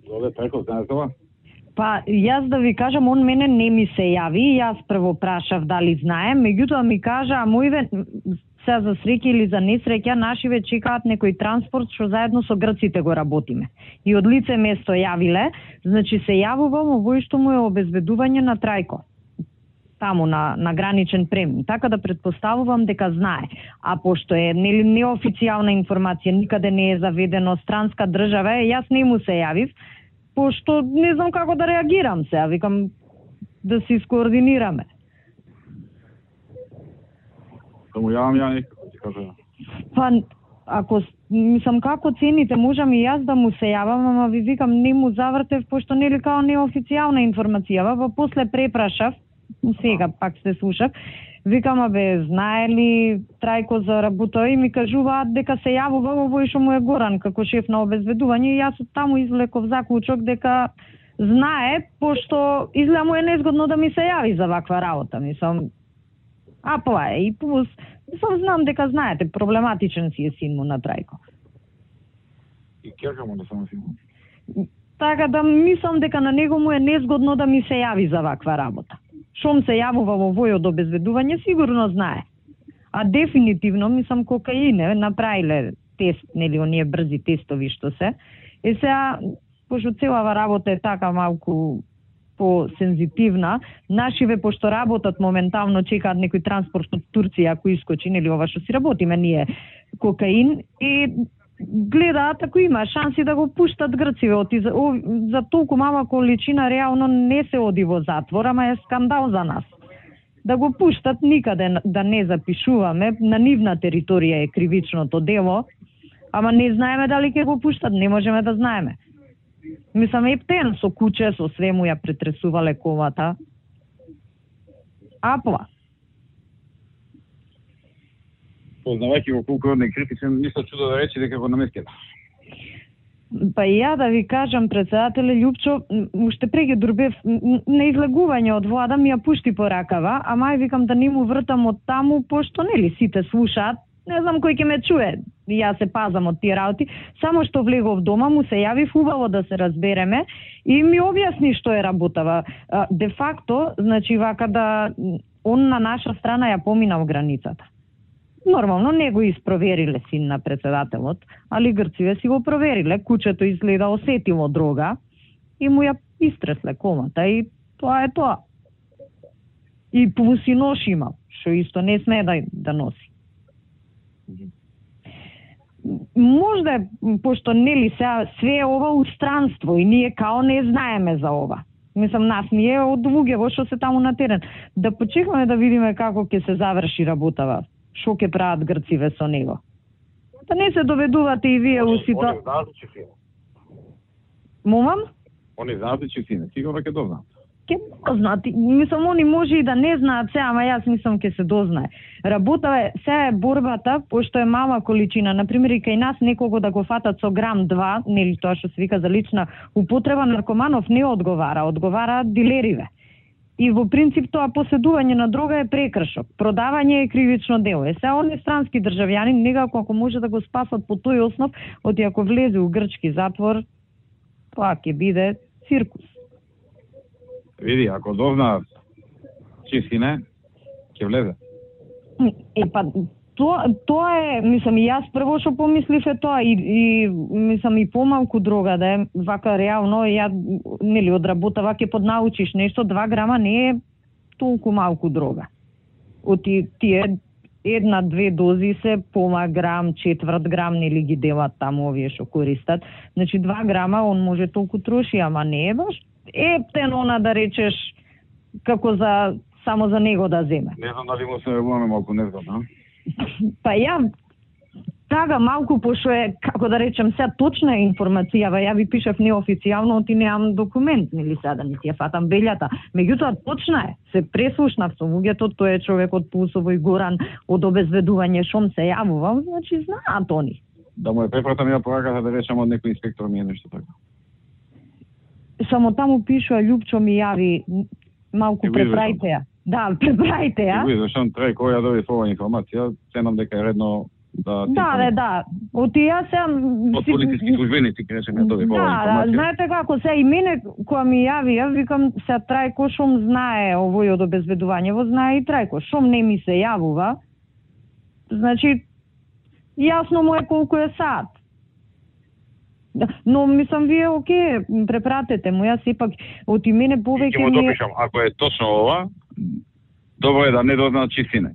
Овде Трајков, знаеш това? Па, јас да ви кажам, он мене не ми се јави, јас прво прашав дали знае, меѓутоа ми кажа, а мојве се за среќа или за несреќа, нашиве чекаат некој транспорт што заедно со грците го работиме. И од лице место јавиле, значи се јавувам овој што му е обезбедување на Трајко. Таму на граничен премин. Така да претпоставувам дека знае. А пошто е неофицијална информација, никаде не е заведено, странска држава е, јас не му се јавив, пошто не знам како да реагирам сега, викам да се искоординираме. Да му јавам ја некако, ти кажа. Па, ако, мислам, како цените, можам и јас да му се јавам, ама ви викам, не му завртев, пошто нели као неофицијална информација, па после препрашав, сега пак се слушав, викам, абе, знае ли Трајко за работа и ми кажуваат дека се јавува овој што му е Горан како шеф на обезбедување и јас од таму извлеков заклучок дека знае, пошто изгледа му е незгодно да ми се јави за ваква работа, мислам. А тоа е и плюс, мислам, знам дека знаете, проблематичен си е син му на Трајко. И кјака му да само син му? Така да мислам дека на него му е незгодно да ми се јави за ваква работа. Шом се јавува во вој од обезбедување, сигурно знае. А дефинитивно, мислам, кокаине, направиле тест, нели, оние брзи тестови што се. Е сега, пошто целава работа е така малку по-сензитивна, нашиве, пошто работат моментално, чекаат некој транспорт од Турција, ако искочи, нели, ова што си работиме ние, кокаин, и гледаат ако има шанси да го пуштат грциве. За толку мала количина реално не се оди во затвор, ама е скандал за нас. Да го пуштат, никаде да не запишуваме, на нивна територија е кривичното дело, ама не знаеме дали ќе го пуштат, не можеме да знаеме. Мислам, ептен со куче, со све му ја претресувале колата. Апла. Познавајќи го колку од некритичен, мисля чудо да рече дека го наместила. Па и ја да ви кажам, председателе Љупчо, уште преќе Дурбев на излегување од влада ми ја пушти по ракава, ама ај викам да не му вртам од таму, пошто нели сите слушаат, не знам кој ќе ме чуе. Јас се пазам од тие работи, само што влегов дома, му се јавив убаво да се разбереме и ми објасни што е работава. Де факто, значи вака да он на наша страна ја поминал границата. Нормално не го испровериле син на председателот, али грциве си го провериле. Кучето изгледа осетило дрога и му ја истресле комата и тоа е тоа. И плюси нош има, што исто не сме да носи. Можда, пошто нели све е ова устранство и ние као не знаеме за ова. Мислам, нас ние од луѓето што се таму на терен. Да почекаме да видиме како ќе се заврши работава. Шо ќе прават грциве со него. Да не се доведувате и вие у ситуација. Они знаат че сине. Момам? Они знаат че сине, сигурно ќе дознаат. Ќе дознаат. Мислам, они може и да не знаат се, ама јас мислам ќе се дознае. Работа е, се е борбата, пошто е мала количина. Например, и кај нас некого да го фатат со грам 2, нели тоа што се вика за лична употреба, наркоманов не одговараат дилериве. И во принцип тоа поседување на дрога е прекршок, продавање е кривично дело. Е сега оние странски државјани некако ако може да го спасат по тој основ, оти ако влезе у грчки затвор, тоа ќе биде циркус. Види, ако дознаат чистине, ќе влезе. Па тоа е, мислам, и јас прво што помислив е тоа и мислам и помалку дрога да е вака реално, ја нели од работа ваќе поднаучиш нешто, 2 грама не е толку малку дрога. Оти тие 1-2 дози се пома грам, четврт грам, нели ги делат таму овие што користат. Значи 2 грама он може толку троши, ама не е баш ептен она да речеш како за само за него да земе. Не знам дали му се вебуваме малку незгодно. Па ја тага малку, пошто е, како да речем, сега точна информација, ја ви пишав неофицијално, оти немам документ, нели сега да не си ја фатам белјата. Меѓутоа, точна е, се преслушнав со луѓето, тој е човек од Пулсово и Горан, од обезведување, шом се јавувал, значи знаат они. Да му е препратам ја пораката да речам од некој инспектор ми е нешто така. Само таму пишува Љупчо ми јави, малку препрајте ја. Да, препрајте ја. Го извешам, Трајко ја доби оваа информација, ценам дека е редно Да. Оти јас сам од полициски службеници, кажеме тоа информација. Да, знаете како се и мене кога ми јави, викам се Трајко шум знае овој од обезбедувањево, знае и Трајко, шум не ми се јавува. Значи јасно му е колку е сат. Но мислам вие оке, препратете му, јас сепак од и мене повеќе ми допишам, ако е точно ова, добро е да не дознаат чистина.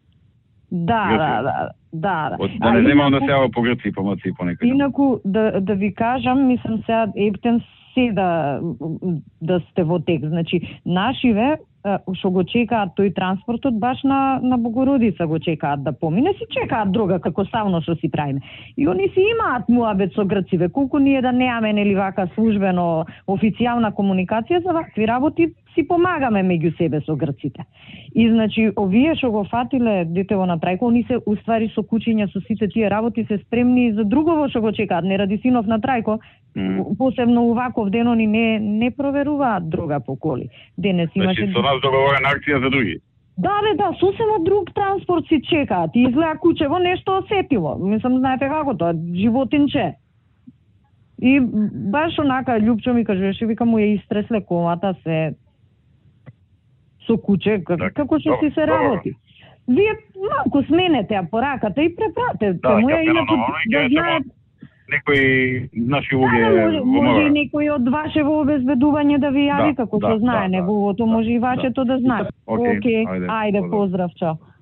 Да. Да не земам да се јава по грци, по маци, по некој. Инаку да ви кажам, мислам сега ептен се да сте во тек. Значи, нашиве што го чекаат тој транспортот баш на Богородица го чекаат да помине, си чекаат друга како савно што си правиме. И они си имаат муабет со грциве, колку ние да немаме нели вака службено официјална комуникација за вакви работи, си помагаме меѓу себе со грците. И значи овие што го фатиле детево на Трајко, они се уствари со кучиња со сите тие работи се спремни за другово што го чекаат, не ради синов на Трајко. Посебно уваков ден они не проверуваат друга по коли. Денес имаше со нас договорена акција за други. Да, сосема друг транспорт си чекаат и изгледа кучево нешто осетило. Мислам, знаете како тоа, животинче. И баш онака Љупчо ми кажеше, вика му ја истресле комата се со куче, како што си се работи. Вие малку сменете ја пораката и препратете му ја, инаку да знаат. Некои наши луѓе може и некој од вашево обезбедување да ви јави, како што знае неговото, може и вашето да знае. Океј, ајде, поздрав, чао.